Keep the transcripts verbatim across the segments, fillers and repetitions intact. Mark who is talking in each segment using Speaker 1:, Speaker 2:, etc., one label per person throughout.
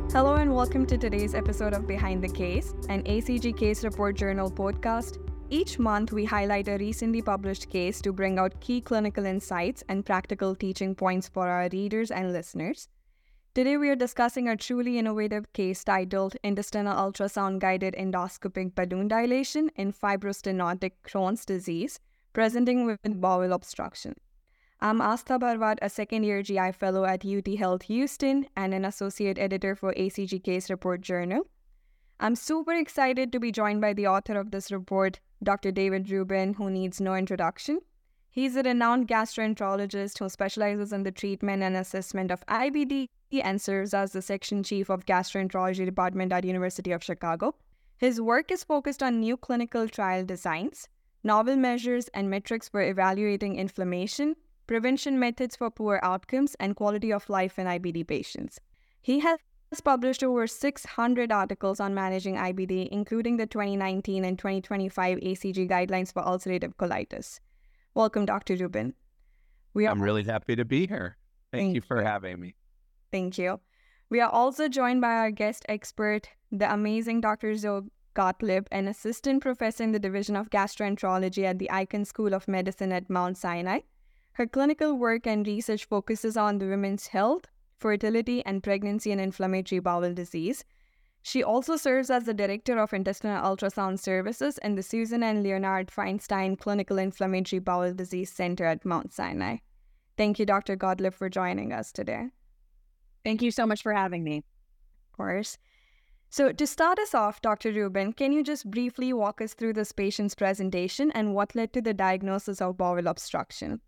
Speaker 1: Hello and welcome to today's episode of Behind the Case, an A C G Case Report Journal podcast. Each month, we highlight a recently published case to bring out key clinical insights and practical teaching points for our readers and listeners. Today, we are discussing a truly innovative case titled Intestinal Ultrasound-Guided Endoscopic Balloon Dilation in Fibrostenotic Crohn's Disease, presenting with bowel obstruction. I'm Astha Bharwat, a second-year G I fellow at U T Health Houston and an associate editor for A C G Case Report Journal. I'm super excited to be joined by the author of this report, Doctor David Rubin, who needs no introduction. He's a renowned gastroenterologist who specializes in the treatment and assessment of I B D and serves as the section chief of gastroenterology department at University of Chicago. His work is focused on new clinical trial designs, novel measures and metrics for evaluating inflammation, prevention methods for poor outcomes, and quality of life in I B D patients. He has published over six hundred articles on managing I B D, including the twenty nineteen and twenty twenty-five A C G guidelines for ulcerative colitis. Welcome, Doctor Rubin.
Speaker 2: We are I'm really happy to be here. Thank, Thank you for having me.
Speaker 1: Thank you. We are also joined by our guest expert, the amazing Doctor Zoe Gottlieb, an assistant professor in the Division of Gastroenterology at the Icahn School of Medicine at Mount Sinai. Her clinical work and research focuses on the women's health, fertility, and pregnancy and inflammatory bowel disease. She also serves as the Director of Intestinal Ultrasound Services in the Susan and Leonard Feinstein Clinical Inflammatory Bowel Disease Center at Mount Sinai. Thank you, Doctor Gottlieb, for joining us today.
Speaker 3: Thank you so much for having me.
Speaker 1: Of course. So to start us off, Doctor Rubin, can you just briefly walk us through this patient's presentation and what led to the diagnosis of bowel obstruction?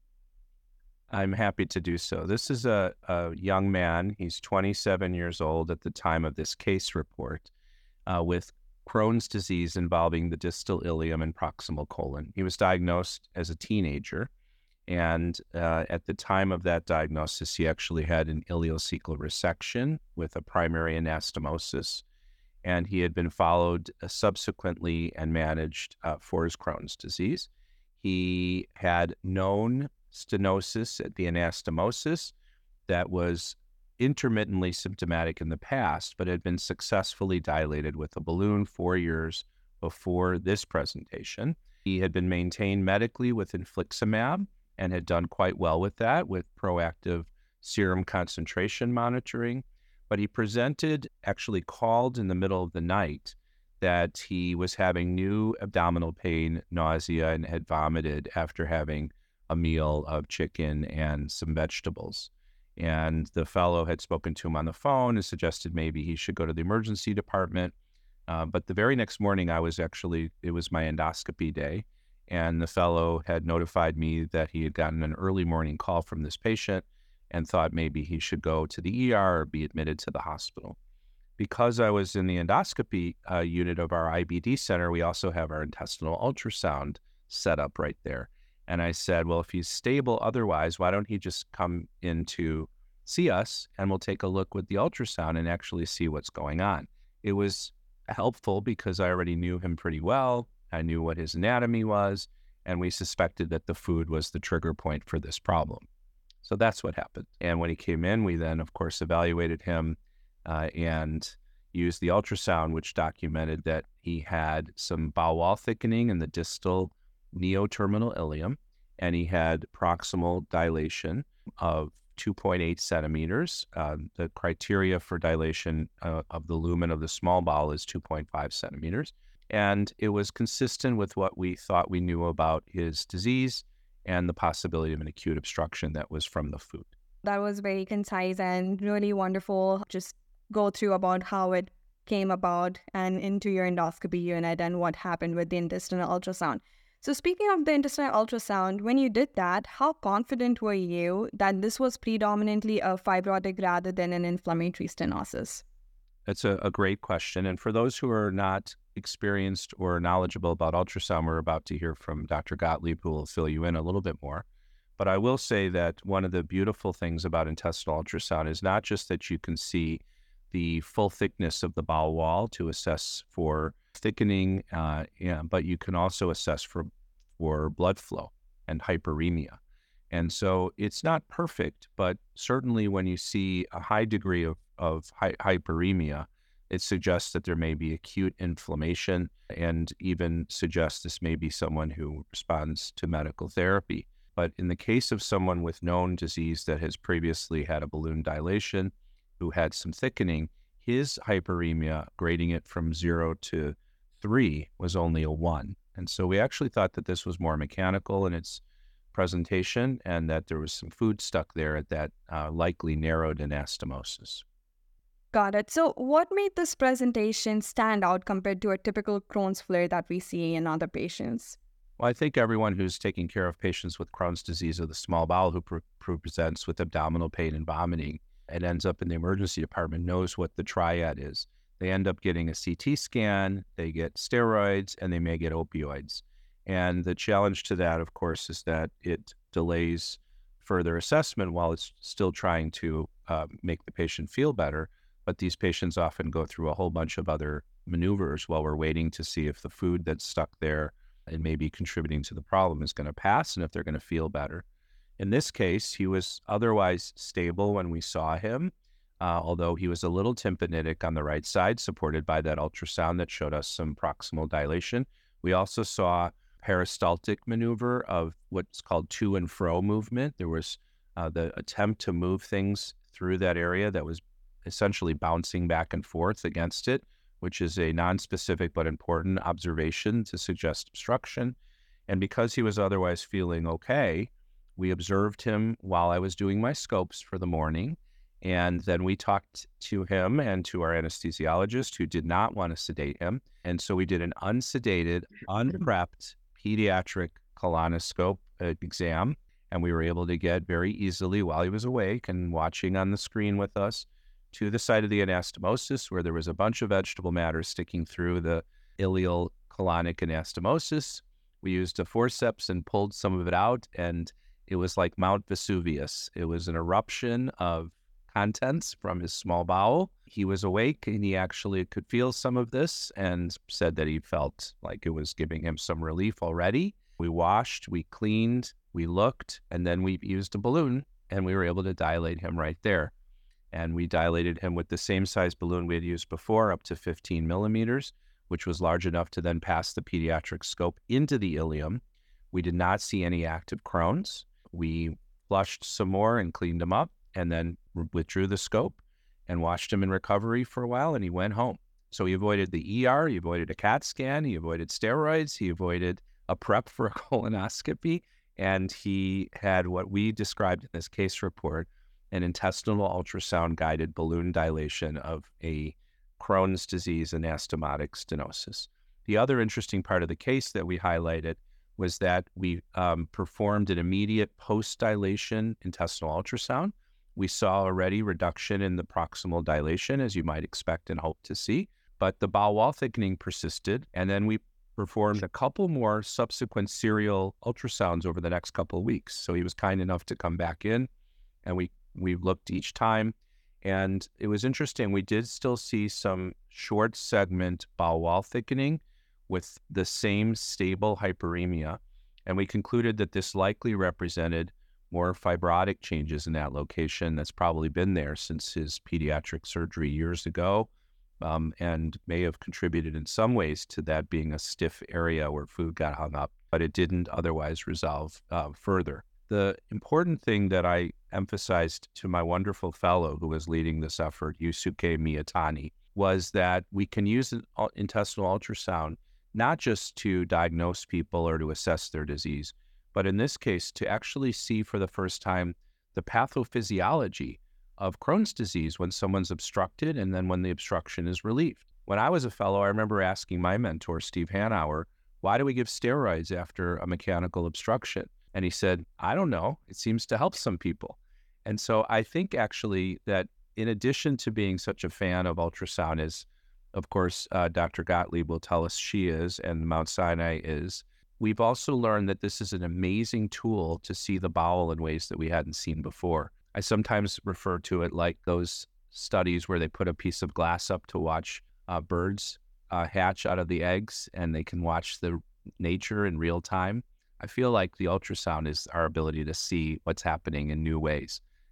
Speaker 2: I'm happy to do so. This is a, a young man. He's twenty-seven years old at the time of this case report uh, with Crohn's disease involving the distal ileum and proximal colon. He was diagnosed as a teenager, and uh, at the time of that diagnosis, he actually had an ileocecal resection with a primary anastomosis, and he had been followed uh, subsequently and managed uh, for his Crohn's disease. He had known stenosis at the anastomosis that was intermittently symptomatic in the past, but had been successfully dilated with a balloon four years before this presentation. He had been maintained medically with infliximab and had done quite well with that, with proactive serum concentration monitoring. But he presented, actually called in the middle of the night, that he was having new abdominal pain, nausea, and had vomited after having a meal of chicken and some vegetables. And the fellow had spoken to him on the phone and suggested maybe he should go to the emergency department. Uh, but the very next morning, I was actually, it was my endoscopy day, and the fellow had notified me that he had gotten an early morning call from this patient and thought maybe he should go to the E R or be admitted to the hospital. Because I was in the endoscopy uh, unit of our I B D center, we also have our intestinal ultrasound set up right there. And I said, well, if he's stable otherwise, why don't he just come in to see us and we'll take a look with the ultrasound and actually see what's going on. It was helpful because I already knew him pretty well. I knew what his anatomy was, and we suspected that the food was the trigger point for this problem. So that's what happened. And when he came in, we then, of course, evaluated him uh, and used the ultrasound, which documented that he had some bowel wall thickening in the distal neoterminal ileum, and he had proximal dilation of two point eight centimeters. Uh, the criteria for dilation uh, of the lumen of the small bowel is two point five centimeters. And it was consistent with what we thought we knew about his disease and the possibility of an acute obstruction that was from the food.
Speaker 1: That was very concise and really wonderful. Just go through about how it came about and into your endoscopy unit and what happened with the intestinal ultrasound. So speaking of the intestinal ultrasound, when you did that, how confident were you that this was predominantly a fibrotic rather than an inflammatory stenosis?
Speaker 2: That's a, a great question. And for those who are not experienced or knowledgeable about ultrasound, we're about to hear from Doctor Gottlieb, who will fill you in a little bit more. But I will say that one of the beautiful things about intestinal ultrasound is not just that you can see the full thickness of the bowel wall to assess for thickening, uh, yeah, but you can also assess for, for blood flow and hyperemia. And so it's not perfect, but certainly when you see a high degree of, of hy- hyperemia, it suggests that there may be acute inflammation and even suggests this may be someone who responds to medical therapy. But in the case of someone with known disease that has previously had a balloon dilation, who had some thickening, his hyperemia, grading it from zero to three, was only a one. And so we actually thought that this was more mechanical in its presentation and that there was some food stuck there that uh, likely narrowed anastomosis.
Speaker 1: Got it. So what made this presentation stand out compared to a typical Crohn's flare that we see in other patients?
Speaker 2: Well, I think everyone who's taking care of patients with Crohn's disease of the small bowel who pre- presents with abdominal pain and vomiting and ends up in the emergency department knows what the triad is. They end up getting a C T scan, they get steroids, and they may get opioids. And the challenge to that, of course, is that it delays further assessment while it's still trying to uh, make the patient feel better. But these patients often go through a whole bunch of other maneuvers while we're waiting to see if the food that's stuck there and maybe contributing to the problem is going to pass and if they're going to feel better. In this case, he was otherwise stable when we saw him, uh, although he was a little tympanitic on the right side, supported by that ultrasound that showed us some proximal dilation. We also saw peristaltic maneuver of what's called to and fro movement. There was uh, the attempt to move things through that area that was essentially bouncing back and forth against it, which is a non-specific but important observation to suggest obstruction. And because he was otherwise feeling okay, we observed him while I was doing my scopes for the morning. And then we talked to him and to our anesthesiologist who did not want to sedate him. And so we did an unsedated, unprepped pediatric colonoscope exam. And we were able to get very easily, while he was awake and watching on the screen with us, to the site of the anastomosis where there was a bunch of vegetable matter sticking through the ileal colonic anastomosis. We used a forceps and pulled some of it out, and it was like Mount Vesuvius. It was an eruption of contents from his small bowel. He was awake and he actually could feel some of this and said that he felt like it was giving him some relief already. We washed, we cleaned, we looked, and then we used a balloon and we were able to dilate him right there. And we dilated him with the same size balloon we had used before, up to fifteen millimeters, which was large enough to then pass the pediatric scope into the ileum. We did not see any active Crohn's. We flushed some more and cleaned him up and then withdrew the scope and watched him in recovery for a while, and he went home. So he avoided the E R, he avoided a CAT scan, he avoided steroids, he avoided a prep for a colonoscopy, and he had what we described in this case report, an intestinal ultrasound-guided balloon dilation of a Crohn's disease anastomotic stenosis. The other interesting part of the case that we highlighted was that we um, performed an immediate post-dilation intestinal ultrasound. We saw already reduction in the proximal dilation, as you might expect and hope to see, but the bowel wall thickening persisted, and then we performed a couple more subsequent serial ultrasounds over the next couple of weeks. So he was kind enough to come back in, and we We looked each time, and it was interesting. We did still see some short segment bowel wall thickening with the same stable hyperemia, and we concluded that this likely represented more fibrotic changes in that location that's probably been there since his pediatric surgery years ago, um, and may have contributed in some ways to that being a stiff area where food got hung up, but it didn't otherwise resolve uh, further. The important thing that I emphasized to my wonderful fellow who was leading this effort, Yusuke Miyatani, was that we can use an intestinal ultrasound not just to diagnose people or to assess their disease, but in this case to actually see for the first time the pathophysiology of Crohn's disease when someone's obstructed and then when the obstruction is relieved. When I was a fellow, I remember asking my mentor, Steve Hanauer, why do we give steroids after a mechanical obstruction? And he said, I don't know. It seems to help some people. And so I think actually that in addition to being such a fan of ultrasound, as of course uh, Doctor Gottlieb will tell us she is and Mount Sinai is, we've also learned that this is an amazing tool to see the bowel in ways that we hadn't seen before. I sometimes refer to it like those studies where they put a piece of glass up to watch uh, birds uh, hatch out of the eggs, and they can watch the nature in real time. I feel like the ultrasound is our ability to see what's happening in new ways.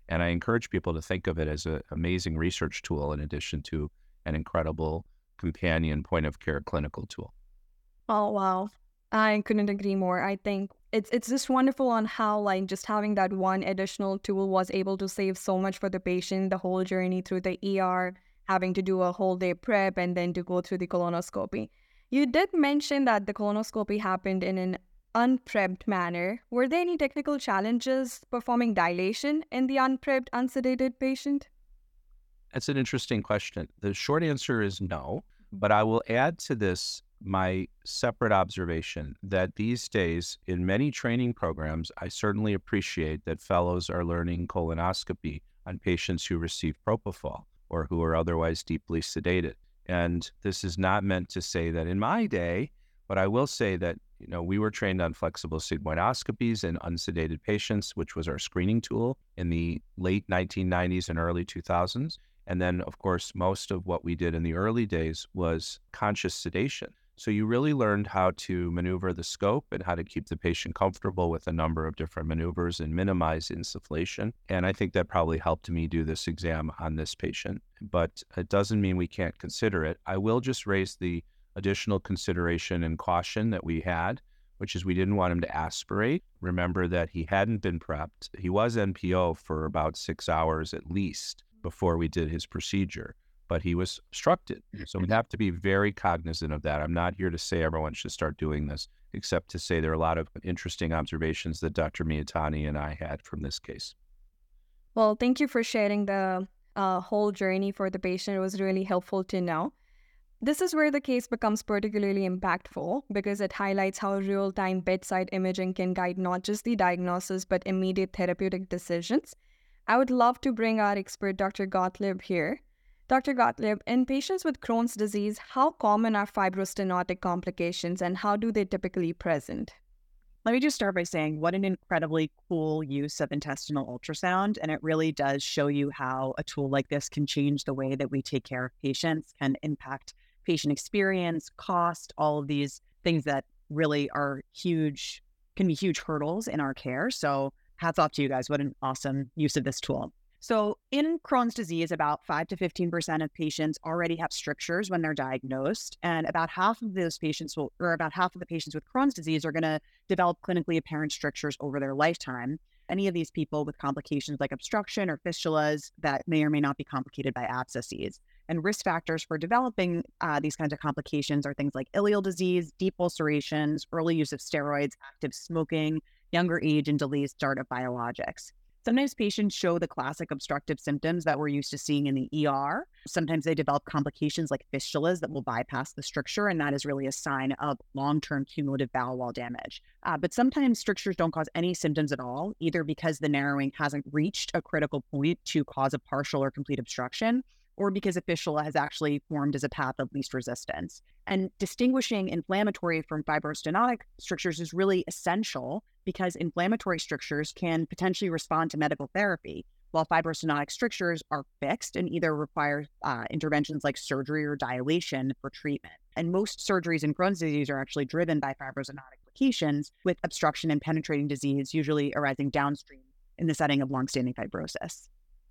Speaker 2: And I encourage people to think of it as an amazing research tool in addition to an incredible companion point of care clinical tool.
Speaker 1: Oh, wow. I couldn't agree more. I think it's it's just wonderful on how like just having that one additional tool was able to save so much for the patient, the whole journey through the E R, having to do a whole day prep and then to go through the colonoscopy. You did mention that the colonoscopy happened in an unprepped manner. Were there any technical challenges performing dilation in the unprepped, unsedated patient?
Speaker 2: That's an interesting question. The short answer is no, but I will add to this my separate observation that these days in many training programs, I certainly appreciate that fellows are learning colonoscopy on patients who receive propofol or who are otherwise deeply sedated. And this is not meant to say that in my day, but I will say that, you know, we were trained on flexible sigmoidoscopies in unsedated patients, which was our screening tool in the late nineteen nineties and early two thousands. And then, of course, most of what we did in the early days was conscious sedation. So you really learned how to maneuver the scope and how to keep the patient comfortable with a number of different maneuvers and minimize insufflation. And I think that probably helped me do this exam on this patient, but it doesn't mean we can't consider it. I will just raise the additional consideration and caution that we had, which is we didn't want him to aspirate. Remember that he hadn't been prepped. He was N P O for about six hours at least before we did his procedure, but he was obstructed. So we have to be very cognizant of that. I'm not here to say everyone should start doing this, except to say there are a lot of interesting observations that Doctor Miyatani and I had from this case.
Speaker 1: Well, thank you for sharing the uh, whole journey for the patient. It was really helpful to know. This is where the case becomes particularly impactful because it highlights how real-time bedside imaging can guide not just the diagnosis, but immediate therapeutic decisions. I would love to bring our expert, Doctor Gottlieb, here. Doctor Gottlieb, in patients with Crohn's disease, how common are fibrostenotic complications and how do they typically present?
Speaker 3: Let me just start by saying what an incredibly cool use of intestinal ultrasound. And it really does show you how a tool like this can change the way that we take care of patients, can impact patient experience, cost, all of these things that really are huge, can be huge hurdles in our care. So hats off to you guys. What an awesome use of this tool. So in Crohn's disease, about five to fifteen percent of patients already have strictures when they're diagnosed. And about half of those patients will, or about half of the patients with Crohn's disease are going to develop clinically apparent strictures over their lifetime. Any of these people with complications like obstruction or fistulas that may or may not be complicated by abscesses. And risk factors for developing uh, these kinds of complications are things like ileal disease, deep ulcerations, early use of steroids, active smoking, younger age, and delayed start of biologics. Sometimes patients show the classic obstructive symptoms that we're used to seeing in the E R. Sometimes they develop complications like fistulas that will bypass the stricture, and that is really a sign of long-term cumulative bowel wall damage. Uh, but sometimes strictures don't cause any symptoms at all, either because the narrowing hasn't reached a critical point to cause a partial or complete obstruction, or because a fistula has actually formed as a path of least resistance. And distinguishing inflammatory from fibrostenotic strictures is really essential because inflammatory strictures can potentially respond to medical therapy, while fibrostenotic strictures are fixed and either require uh, interventions like surgery or dilation for treatment. And most surgeries in Crohn's disease are actually driven by fibrostenotic complications, with obstruction and penetrating disease usually arising downstream in the setting of longstanding fibrosis.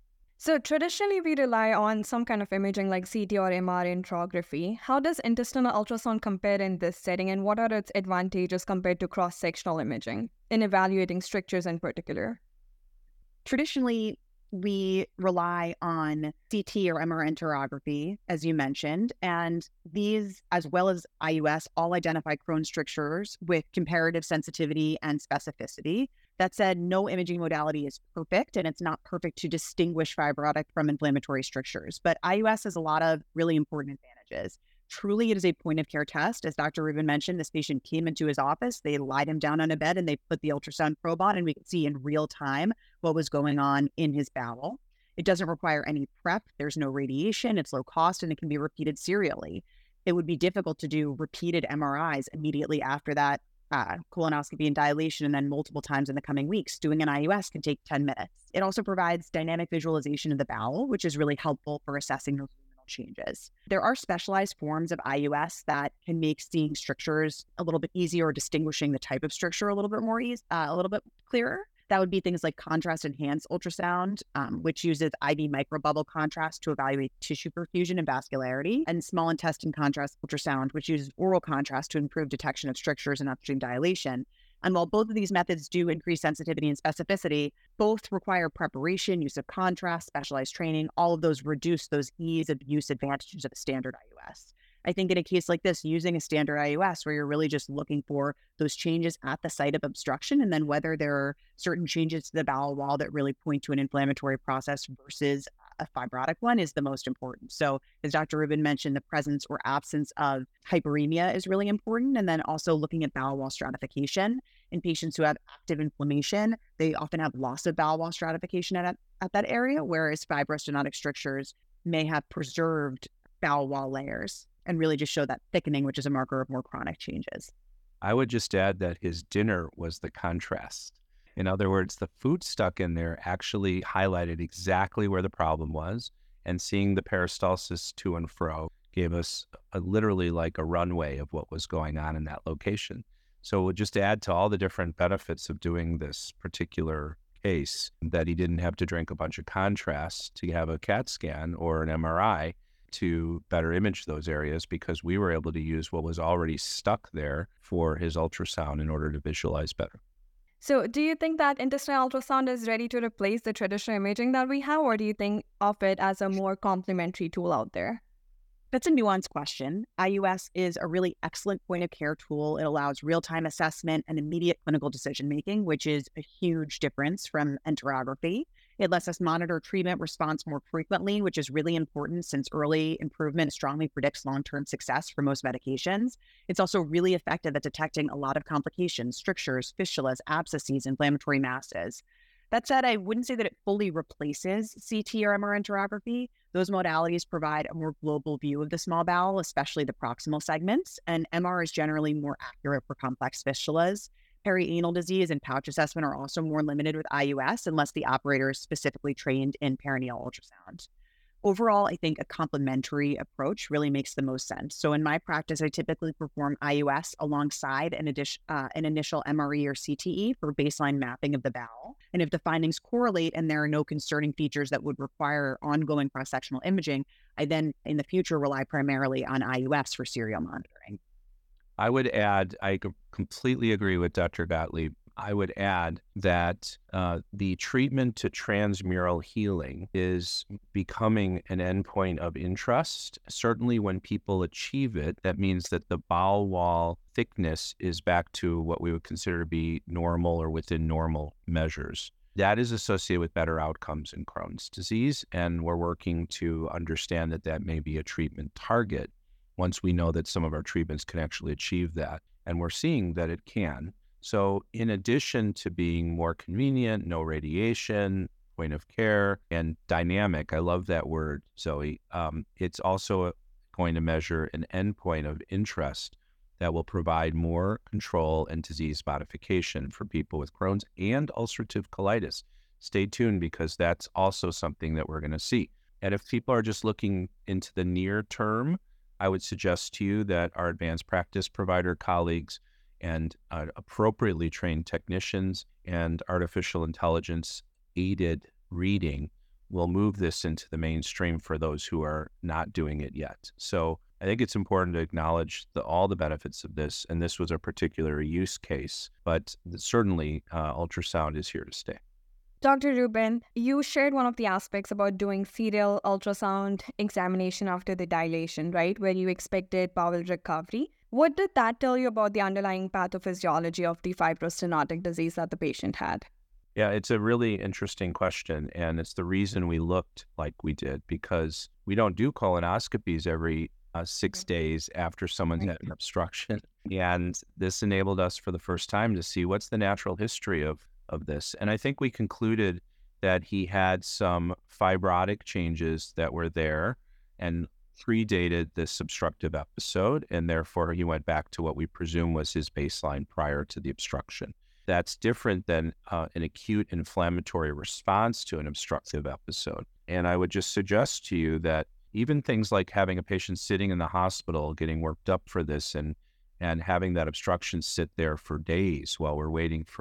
Speaker 1: So traditionally, we rely on some kind of imaging like C T or M R angiography. How does intestinal ultrasound compare in this setting, and what are its advantages compared to cross-sectional imaging in evaluating strictures in particular?
Speaker 3: Traditionally, we rely on C T or M R enterography, as you mentioned, and these, as well as I U S, all identify Crohn's strictures with comparative sensitivity and specificity. That said, no imaging modality is perfect, and it's not perfect to distinguish fibrotic from inflammatory strictures. But I U S has a lot of really important advantages. Truly, it is a point-of-care test. As Doctor Rubin mentioned, this patient came into his office, they lied him down on a bed, and they put the ultrasound probe on, and we could see in real time what was going on in his bowel. It doesn't require any prep. There's no radiation. It's low cost, and it can be repeated serially. It would be difficult to do repeated M R Is immediately after that uh, colonoscopy and dilation, and then multiple times in the coming weeks. Doing an I U S can take ten minutes. It also provides dynamic visualization of the bowel, which is really helpful for assessing those changes. There are specialized forms of I U S that can make seeing strictures a little bit easier, or distinguishing the type of stricture a little bit more easy, uh, a little bit clearer. That would be things like contrast-enhanced ultrasound, um, which uses I V microbubble contrast to evaluate tissue perfusion and vascularity, and small intestine contrast ultrasound, which uses oral contrast to improve detection of strictures and upstream dilation. And while both of these methods do increase sensitivity and specificity, both require preparation, use of contrast, specialized training. All of those reduce those ease of use advantages of a standard I U S. I think in a case like this, using a standard I U S where you're really just looking for those changes at the site of obstruction, and then whether there are certain changes to the bowel wall that really point to an inflammatory process versus a fibrotic one, is the most important. So as Doctor Rubin mentioned, the presence or absence of hyperemia is really important. And then also looking at bowel wall stratification. In patients who have active inflammation, they often have loss of bowel wall stratification at, at that area, whereas fibrostenotic strictures may have preserved bowel wall layers and really just show that thickening, which is a marker of more chronic changes.
Speaker 2: I would just add that his dinner was the contrast. In other words, the food stuck in there actually highlighted exactly where the problem was, and seeing the peristalsis to and fro gave us a, literally like a runway of what was going on in that location. So it would just add to all the different benefits of doing this particular case that he didn't have to drink a bunch of contrast to have a CAT scan or an M R I to better image those areas, because we were able to use what was already stuck there for his ultrasound in order to visualize better.
Speaker 1: So do you think that intestinal ultrasound is ready to replace the traditional imaging that we have, or do you think of it as a more complementary tool out there?
Speaker 3: That's a nuanced question. I U S is a really excellent point of care tool. It allows real-time assessment and immediate clinical decision-making, which is a huge difference from enterography. It lets us monitor treatment response more frequently, which is really important since early improvement strongly predicts long-term success for most medications. It's also really effective at detecting a lot of complications, strictures, fistulas, abscesses, inflammatory masses. That said, I wouldn't say that it fully replaces C T or M R enterography. Those modalities provide a more global view of the small bowel, especially the proximal segments, and M R is generally more accurate for complex fistulas. Perianal disease and pouch assessment are also more limited with I U S unless the operator is specifically trained in perineal ultrasound. Overall, I think a complementary approach really makes the most sense. So in my practice, I typically perform I U S alongside an, addition, uh, an initial M R E or C T E for baseline mapping of the bowel. And if the findings correlate and there are no concerning features that would require ongoing cross-sectional imaging, I then in the future rely primarily on I U S for serial monitoring.
Speaker 2: I would add, I completely agree with Doctor Gottlieb. I would add that uh, the treatment to transmural healing is becoming an endpoint of interest. Certainly when people achieve it, that means that the bowel wall thickness is back to what we would consider to be normal or within normal measures. That is associated with better outcomes in Crohn's disease, and we're working to understand that that may be a treatment target once we know that some of our treatments can actually achieve that. And we're seeing that it can. So in addition to being more convenient, no radiation, point of care, and dynamic, I love that word, Zoe, um, it's also going to measure an endpoint of interest that will provide more control and disease modification for people with Crohn's and ulcerative colitis. Stay tuned, because that's also something that we're going to see. And if people are just looking into the near term, I would suggest to you that our advanced practice provider colleagues and uh, appropriately trained technicians and artificial intelligence aided reading will move this into the mainstream for those who are not doing it yet. So I think it's important to acknowledge the, all the benefits of this, and this was a particular use case, but certainly uh, ultrasound is here to stay.
Speaker 1: Doctor Rubin, you shared one of the aspects about doing serial ultrasound examination after the dilation, right, where you expected bowel recovery. What did that tell you about the underlying pathophysiology of the fibrostenotic disease that the patient had?
Speaker 2: Yeah, it's a really interesting question, and it's the reason we looked like we did, because we don't do colonoscopies every uh, six days after someone's had an obstruction. And this enabled us for the first time to see what's the natural history of, of this. And I think we concluded that he had some fibrotic changes that were there and predated this obstructive episode, and therefore he went back to what we presume was his baseline prior to the obstruction. That's different than uh, an acute inflammatory response to an obstructive episode. And I would just suggest to you that even things like having a patient sitting in the hospital getting worked up for this and and having that obstruction sit there for days while we're waiting for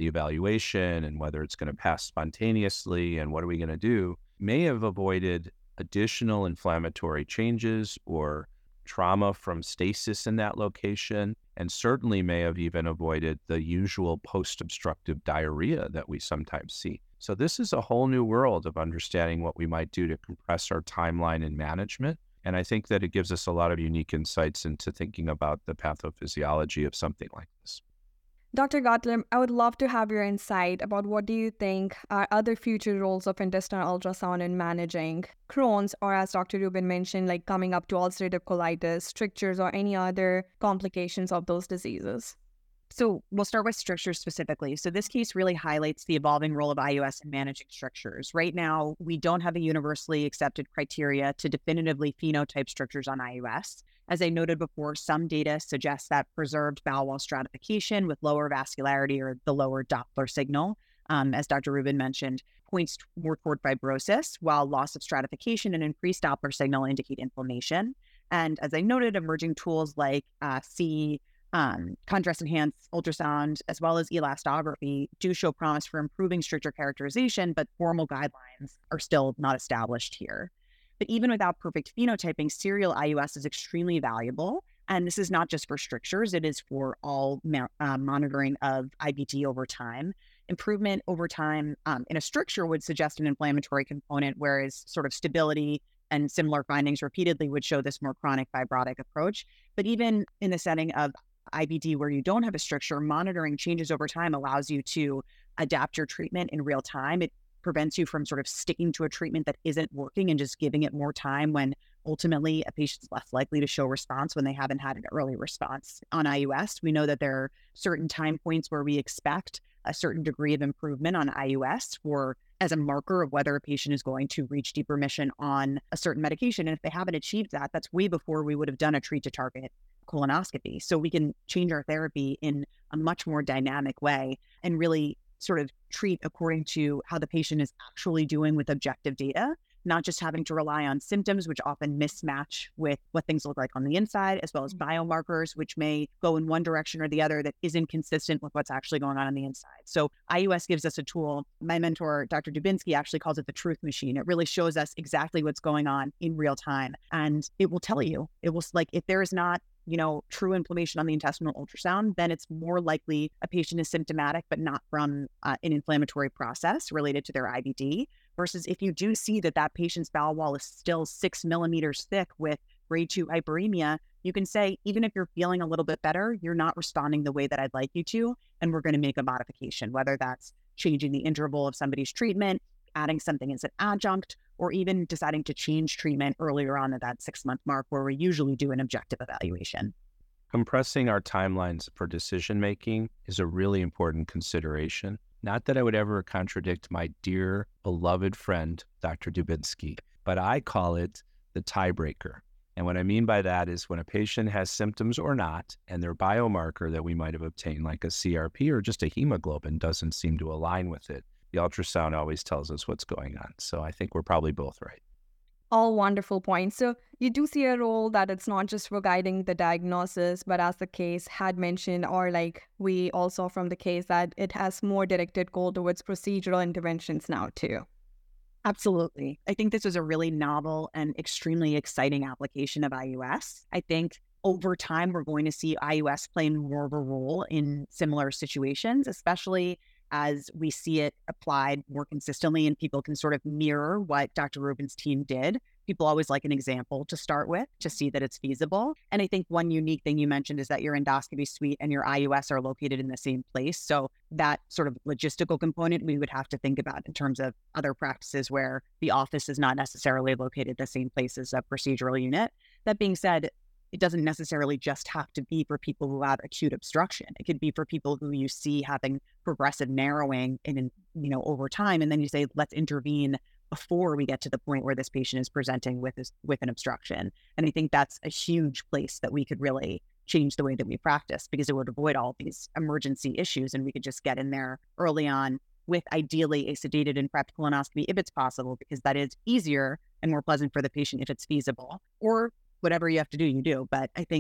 Speaker 2: the evaluation and whether it's going to pass spontaneously and what are we going to do, may have avoided additional inflammatory changes or trauma from stasis in that location, and certainly may have even avoided the usual post-obstructive diarrhea that we sometimes see. So this is a whole new world of understanding what we might do to compress our timeline in management. And I think that it gives us a lot of unique insights into thinking about the pathophysiology of something like this.
Speaker 1: Doctor Gottlieb, I would love to have your insight about what do you think are other future roles of intestinal ultrasound in managing Crohn's, or as Doctor Rubin mentioned, like coming up to ulcerative colitis, strictures, or any other complications of those diseases.
Speaker 3: So we'll start with strictures specifically. So this case really highlights the evolving role of I U S in managing strictures. Right now, we don't have a universally accepted criteria to definitively phenotype strictures on I U S. As I noted before, some data suggests that preserved bowel wall stratification with lower vascularity or the lower Doppler signal, um, as Doctor Rubin mentioned, points more toward fibrosis, while loss of stratification and increased Doppler signal indicate inflammation. And as I noted, emerging tools like uh, C Um, contrast-enhanced ultrasound, as well as elastography, do show promise for improving stricture characterization, but formal guidelines are still not established here. But even without perfect phenotyping, serial I U S is extremely valuable. And this is not just for strictures, it is for all ma- uh, monitoring of I B D over time. Improvement over time um, in a stricture would suggest an inflammatory component, whereas sort of stability and similar findings repeatedly would show this more chronic fibrotic approach. But even in the setting of I B D where you don't have a stricture, monitoring changes over time allows you to adapt your treatment in real time. It prevents you from sort of sticking to a treatment that isn't working and just giving it more time when ultimately a patient's less likely to show response when they haven't had an early response. On I U S, we know that there are certain time points where we expect a certain degree of improvement on I U S for as a marker of whether a patient is going to reach deep remission on a certain medication. And if they haven't achieved that, that's way before we would have done a treat to target colonoscopy. So we can change our therapy in a much more dynamic way and really sort of treat according to how the patient is actually doing with objective data, not just having to rely on symptoms, which often mismatch with what things look like on the inside, as well as biomarkers, which may go in one direction or the other that isn't consistent with what's actually going on on the inside. So I U S gives us a tool. My mentor, Doctor Dubinsky, actually calls it the truth machine. It really shows us exactly what's going on in real time. And it will tell you, it will, like, if there is not you know, true inflammation on the intestinal ultrasound, then it's more likely a patient is symptomatic, but not from uh, an inflammatory process related to their I B D. Versus if you do see that that patient's bowel wall is still six millimeters thick with grade two hyperemia, you can say, even if you're feeling a little bit better, you're not responding the way that I'd like you to, and we're going to make a modification, whether that's changing the interval of somebody's treatment, adding something as an adjunct, or even deciding to change treatment earlier on at that six-month mark where we usually do an objective evaluation.
Speaker 2: Compressing our timelines for decision-making is a really important consideration. Not that I would ever contradict my dear, beloved friend, Doctor Dubinsky, but I call it the tiebreaker. And what I mean by that is when a patient has symptoms or not, and their biomarker that we might have obtained, like a C R P or just a hemoglobin, doesn't seem to align with it, the ultrasound always tells us what's going on. So I think we're probably both right.
Speaker 1: All wonderful points. So you do see a role that it's not just for guiding the diagnosis, but as the case had mentioned, or like we all saw from the case, that it has more directed goal towards procedural interventions now too.
Speaker 3: Absolutely. I think this is a really novel and extremely exciting application of I U S. I think over time, we're going to see I U S playing more of a role in similar situations, especially as we see it applied more consistently and people can sort of mirror what Doctor Rubin's team did. People always like an example to start with to see that it's feasible. And I think one unique thing you mentioned is that your endoscopy suite and your I U S are located in the same place. So that sort of logistical component we would have to think about in terms of other practices where the office is not necessarily located the same place as a procedural unit. That being said, it doesn't necessarily just have to be for people who have acute obstruction. It could be for people who you see having progressive narrowing in, you know, over time. And then you say, let's intervene before we get to the point where this patient is presenting with this, with an obstruction. And I think that's a huge place that we could really change the way that we practice, because it would avoid all these emergency issues. And we could just get in there early on with ideally a sedated and prepped colonoscopy if it's possible, because that is easier and more pleasant for the patient if it's feasible. Or whatever you have to do, you do. But I think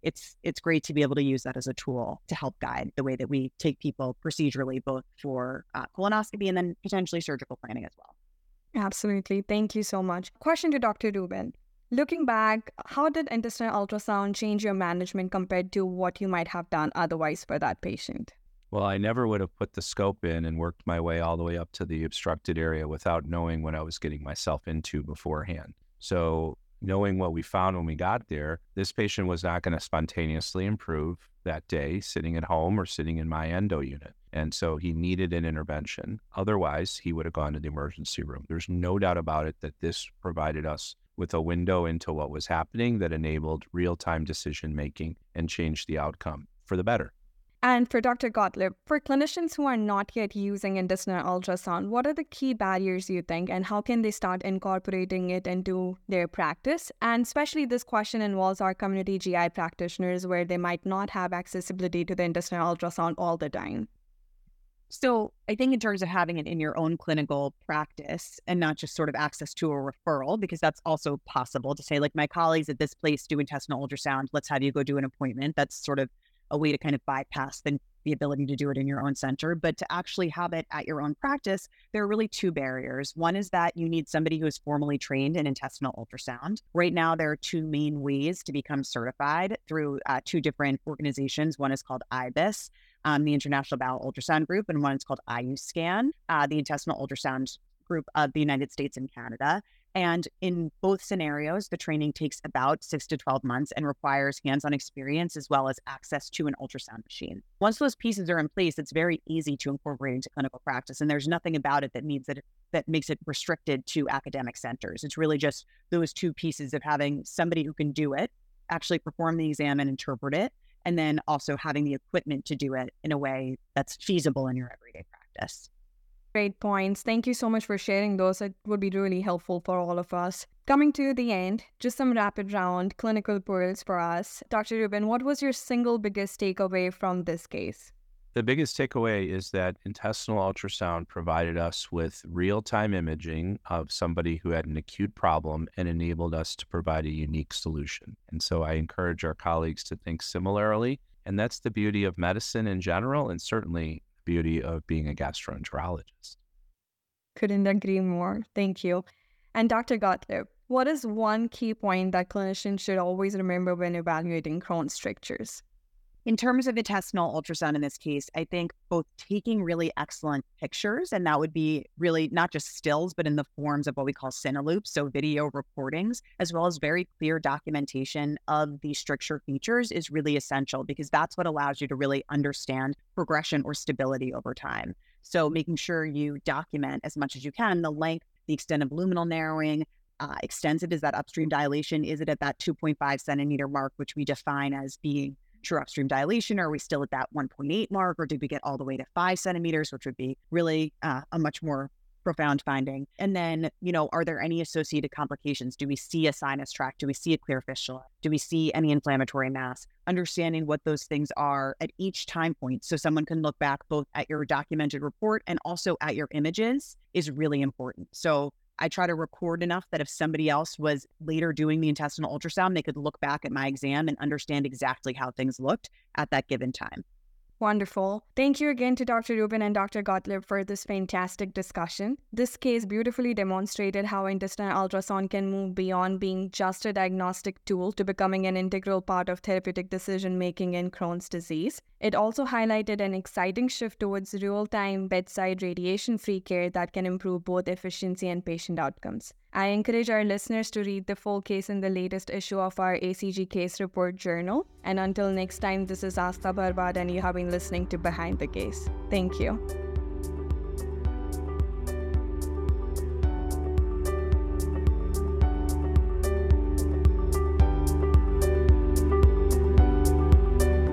Speaker 3: it's it's great to be able to use that as a tool to help guide the way that we take people procedurally, both for uh, colonoscopy and then potentially surgical planning as well.
Speaker 1: Absolutely. Thank you so much. Question to Doctor Rubin. Looking back, how did intestinal ultrasound change your management compared to what you might have done otherwise for that patient?
Speaker 2: Well, I never would have put the scope in and worked my way all the way up to the obstructed area without knowing what I was getting myself into beforehand. So knowing what we found when we got there, this patient was not going to spontaneously improve that day sitting at home or sitting in my endo unit. And so he needed an intervention. Otherwise, he would have gone to the emergency room. There's no doubt about it that this provided us with a window into what was happening that enabled real-time decision-making and changed the outcome for the better.
Speaker 1: And for Doctor Gottlieb, for clinicians who are not yet using intestinal ultrasound, what are the key barriers you think, and how can they start incorporating it into their practice? And especially this question involves our community G I practitioners where they might not have accessibility to the intestinal ultrasound all the time.
Speaker 3: So I think in terms of having it in your own clinical practice and not just sort of access to a referral, because that's also possible to say, like, my colleagues at this place do intestinal ultrasound, let's have you go do an appointment. That's sort of a way to kind of bypass the, the ability to do it in your own center. But to actually have it at your own practice, there are really two barriers. One is that you need somebody who is formally trained in intestinal ultrasound. Right now, there are two main ways to become certified through uh, two different organizations. One is called I B I S, um, the International Bowel Ultrasound Group, and one is called I U SCAN, uh, the Intestinal Ultrasound Group of the United States and Canada. And in both scenarios, the training takes about six to twelve months and requires hands-on experience as well as access to an ultrasound machine. Once those pieces are in place, it's very easy to incorporate into clinical practice. And there's nothing about it that means that it, that makes it restricted to academic centers. It's really just those two pieces of having somebody who can do it, actually perform the exam and interpret it, and then also having the equipment to do it in a way that's feasible in your everyday practice.
Speaker 1: Great points. Thank you so much for sharing those. It would be really helpful for all of us. Coming to the end, just some rapid round clinical pearls for us. Doctor Rubin, what was your single biggest takeaway from this case?
Speaker 2: The biggest takeaway is that intestinal ultrasound provided us with real-time imaging of somebody who had an acute problem and enabled us to provide a unique solution. And so I encourage our colleagues to think similarly. And that's the beauty of medicine in general, and certainly beauty of being a gastroenterologist.
Speaker 1: Couldn't agree more. Thank you. And Doctor Gottlieb, what is one key point that clinicians should always remember when evaluating Crohn's strictures?
Speaker 3: In terms of intestinal ultrasound in this case, I think both taking really excellent pictures, and that would be really not just stills, but in the forms of what we call Cineloops, so video recordings, as well as very clear documentation of the stricture features is really essential because that's what allows you to really understand progression or stability over time. So making sure you document as much as you can the length, the extent of luminal narrowing, uh, extensive is that upstream dilation, is it at that two point five centimeter mark, which we define as being true upstream dilation? Or are we still at that one point eight mark, or did we get all the way to five centimeters, which would be really uh, a much more profound finding? And then, you know, are there any associated complications? Do we see a sinus tract? Do we see a clear fistula? Do we see any inflammatory mass? Understanding what those things are at each time point so someone can look back both at your documented report and also at your images is really important. So I try to record enough that if somebody else was later doing the intestinal ultrasound, they could look back at my exam and understand exactly how things looked at that given time.
Speaker 1: Wonderful. Thank you again to Doctor Rubin and Doctor Gottlieb for this fantastic discussion. This case beautifully demonstrated how intestinal ultrasound can move beyond being just a diagnostic tool to becoming an integral part of therapeutic decision-making in Crohn's disease. It also highlighted an exciting shift towards real-time bedside radiation-free care that can improve both efficiency and patient outcomes. I encourage our listeners to read the full case in the latest issue of our A C G Case Report Journal. And until next time, this is Asta Barbad, and you have been listening to Behind the Case. Thank you.